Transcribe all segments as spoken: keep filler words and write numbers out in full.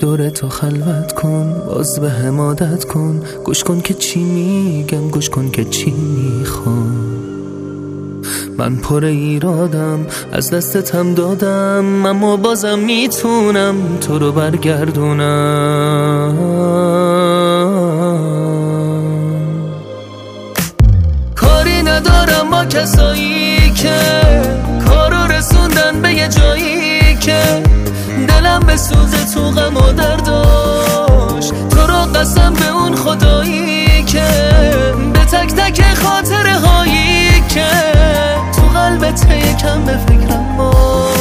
دور تو خلوت کن، باز به هم عادت کن، گوش کن که چی میگم، گوش کن که چی میخوام. من پر ایرادم، از دستتم دادم، اما بازم میتونم تو رو برگردونم. کاری ندارم با کسایی که کارو رسوندن به یه جایی که دلم به سوزه تو غم و درداش. تو رو قسم به اون خدایی که به تک تک خاطره هایی که تو قلبت یکم به فکرم باش.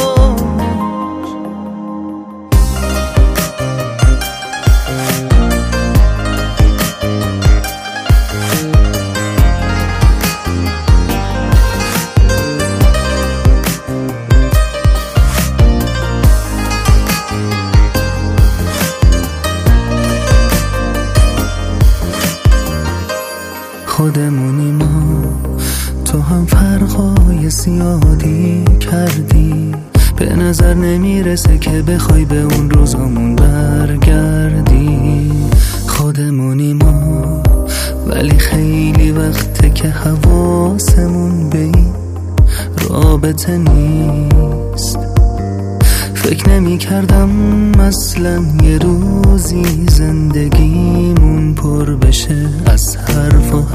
خودمونی ما، تو هم فرقای زیادی کردی، به نظر نمیرسه که بخوای به اون روزامون برگردی. خودمونی ما، ولی خیلی وقته که حواسمون به این رابطه نیست. فکر نمی کردم اصلا یه روزی زندگیمون پر بشه از حرف و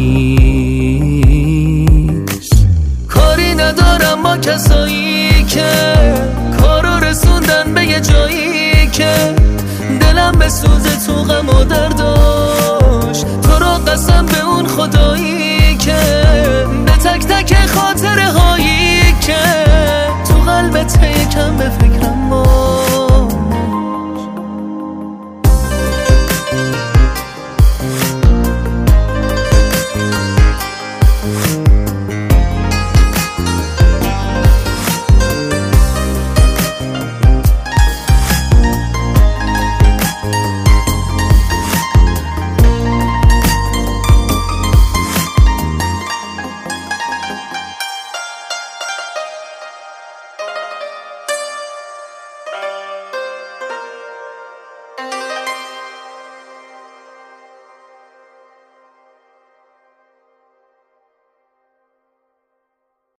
حدیث. کاری ندارم با کسایی که کارو رسوندن به یه جایی که دلم به سوزه تو غم و درداش. تو رو قسم به اون خدایی که به تک تک خاطره هایی که تو قلبت یکم به فکر